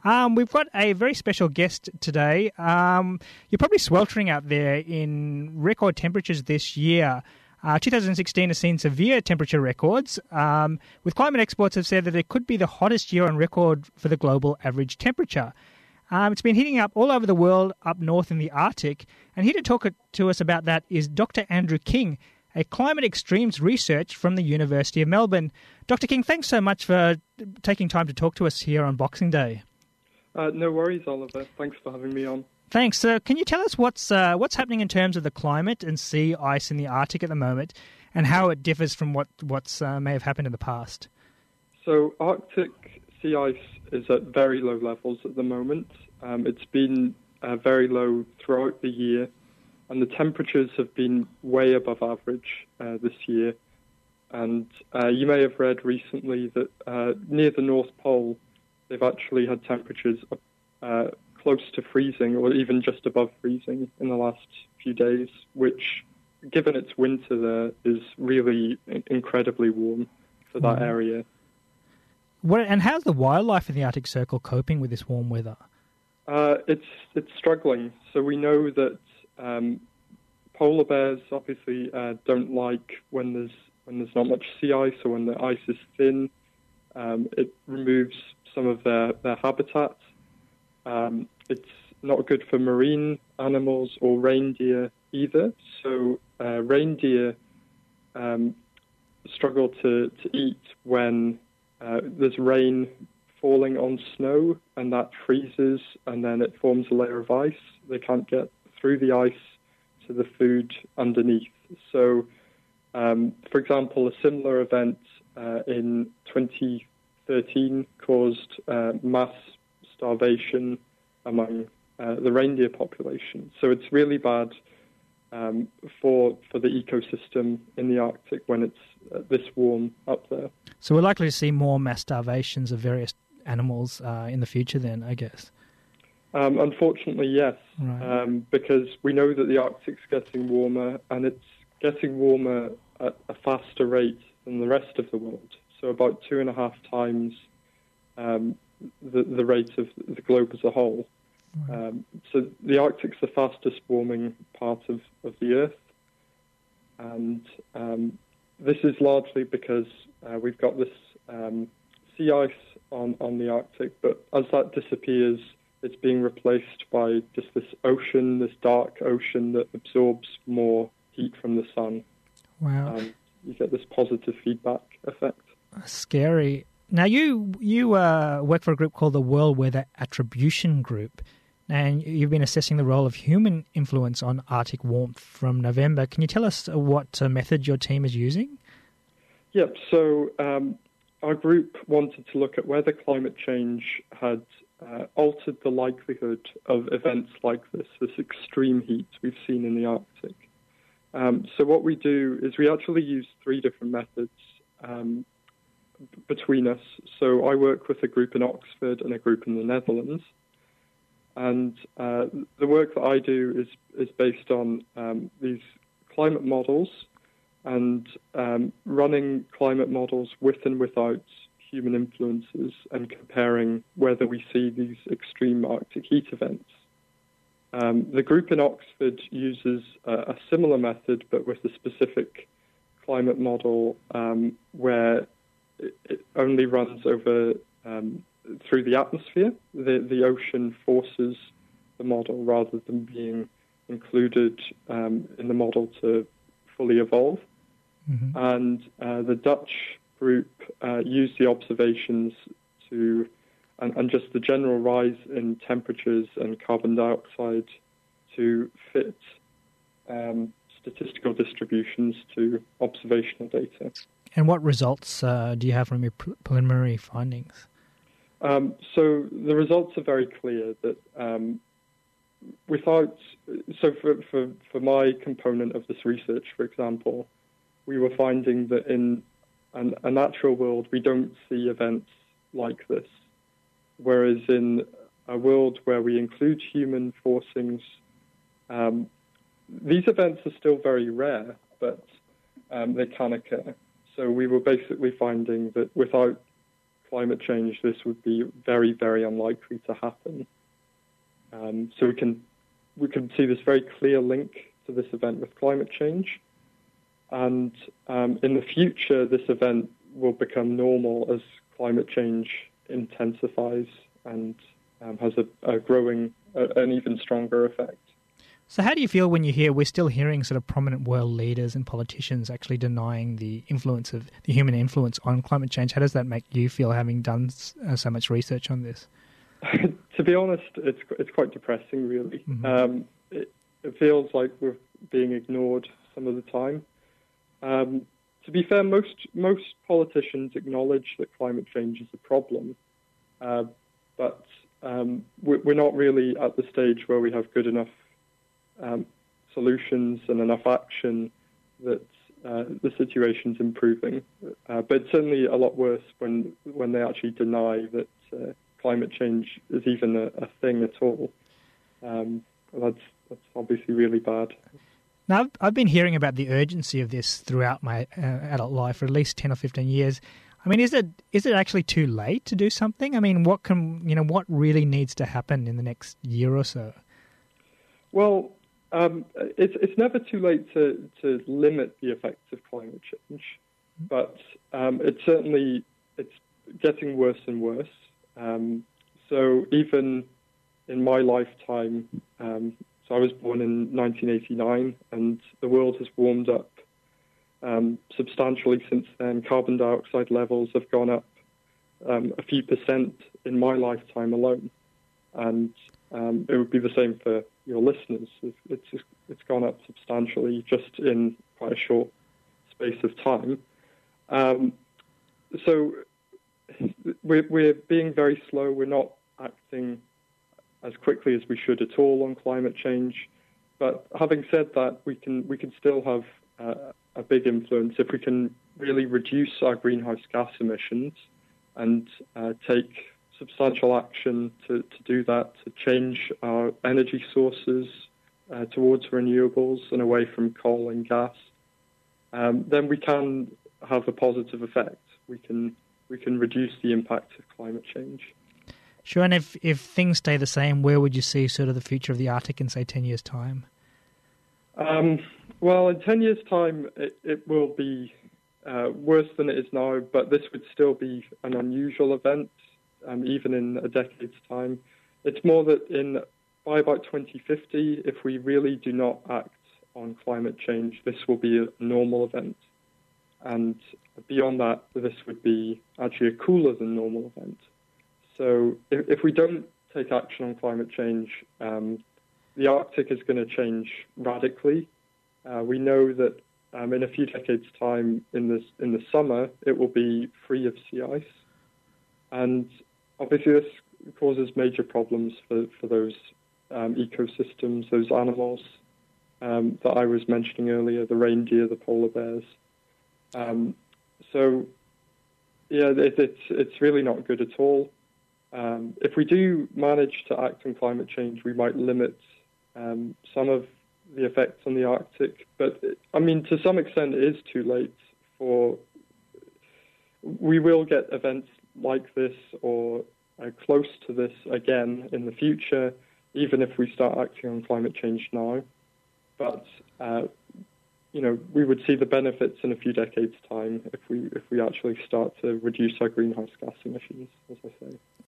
We've got a very special guest today. You're probably sweltering out there in record temperatures this year. 2016 has seen severe temperature records, with climate experts have said that it could be the hottest year on record for the global average temperature. It's been heating up all over the world, up north in the Arctic. And here to talk to us about that is Dr. Andrew King, a climate extremes researcher from the University of Melbourne. Dr. King, thanks so much for taking time to talk to us here on Boxing Day. No worries, Oliver. Thanks for having me on. Thanks. So can you tell us what's happening in terms of the climate and sea ice in the Arctic at the moment and how it differs from what may have happened in the past? So Arctic sea ice is at very low levels at the moment. It's been very low throughout the year, and the temperatures have been way above average this year. And you may have read recently that near the North Pole, they've actually had temperatures close to freezing or even just above freezing in the last few days, which, given it's winter there, is really incredibly warm for that area. And how's the wildlife in the Arctic Circle coping with this warm weather? It's struggling. So we know that polar bears obviously don't like when there's not much sea ice or when the ice is thin. It removes some of their habitat. It's not good for marine animals or reindeer either. So reindeer struggle to eat when there's rain falling on snow, and that freezes, and then it forms a layer of ice. They can't get through the ice to the food underneath. So, for example, a similar event in 2013 caused mass starvation among the reindeer population. So it's really bad for the ecosystem in the Arctic when it's this warm up there. So we're likely to see more mass starvations of various animals in the future then, I guess. Unfortunately, yes, right. Because we know that the Arctic's getting warmer, and it's getting warmer at a faster rate than the rest of the world. So about 2.5 times the rate of the globe as a whole. Right. So the Arctic's the fastest warming part of the Earth, and this is largely because we've got this sea ice on the Arctic, but as that disappears, it's being replaced by just this ocean, this dark ocean that absorbs more heat from the sun. Wow. You get this positive feedback effect. Scary. Now, you work for a group called the World Weather Attribution Group, and you've been assessing the role of human influence on Arctic warmth from November. Can you tell us what method your team is using? Yep. So our group wanted to look at whether climate change had altered the likelihood of events like this extreme heat we've seen in the Arctic. So what we do is we actually use 3 different methods between us. So I work with a group in Oxford and a group in the Netherlands. And the work that I do is based on these climate models and running climate models with and without human influences and comparing whether we see these extreme Arctic heat events. The group in Oxford uses a similar method, but with a specific climate model where it only runs over through the atmosphere. The ocean forces the model rather than being included in the model to fully evolve. Mm-hmm. And the Dutch group used the observations and just the general rise in temperatures and carbon dioxide to fit statistical distributions to observational data. And what results do you have from your preliminary findings? So the results are very clear that for my component of this research, for example, we were finding that in a natural world, we don't see events like this. Whereas in a world where we include human forcings, these events are still very rare, but they can occur. So we were basically finding that without climate change, this would be very, very unlikely to happen. So we can see this very clear link to this event with climate change. And in the future, this event will become normal as climate change intensifies and has a growing, an even stronger effect. So how do you feel when you hear we're still hearing sort of prominent world leaders and politicians actually denying the influence of the human influence on climate change? How does that make you feel, having done so much research on this? To be honest, it's quite depressing, really. Mm-hmm. It feels like we're being ignored some of the time. To be fair, most politicians acknowledge that climate change is a problem, but we're not really at the stage where we have good enough solutions and enough action that the situation's improving. But it's certainly a lot worse when they actually deny that climate change is even a thing at all. That's obviously really bad. Now, I've been hearing about the urgency of this throughout my adult life for at least 10 or 15 years. I mean, is it actually too late to do something? I mean, what really needs to happen in the next year or so? Well, it's never too late to limit the effects of climate change, but it's getting worse and worse. So even in my lifetime, so I was born in 1989, and the world has warmed up substantially since then. Carbon dioxide levels have gone up a few percent in my lifetime alone, and it would be the same for your listeners. It's gone up substantially just in quite a short space of time. So we're being very slow. We're not acting as quickly as we should at all on climate change. But having said that, we can still have a big influence if we can really reduce our greenhouse gas emissions and take substantial action to do that, to change our energy sources towards renewables and away from coal and gas. Then we can have a positive effect. We can reduce the impact of climate change. Sure, and if things stay the same, where would you see sort of the future of the Arctic in, say, 10 years' time? Well, in 10 years' time, it will be worse than it is now, but this would still be an unusual event, even in a decade's time. It's more that by about 2050, if we really do not act on climate change, this will be a normal event. And beyond that, this would be actually a cooler than normal event. So if we don't take action on climate change, the Arctic is going to change radically. We know that in a few decades' time, in the summer, it will be free of sea ice. And obviously this causes major problems for those ecosystems, those animals that I was mentioning earlier, the reindeer, the polar bears. So, yeah, it's really not good at all. If we do manage to act on climate change, we might limit some of the effects on the Arctic. But, I mean, to some extent, it is too late we will get events like this or close to this again in the future, even if we start acting on climate change now. But, we would see the benefits in a few decades' time if we actually start to reduce our greenhouse gas emissions, as I say.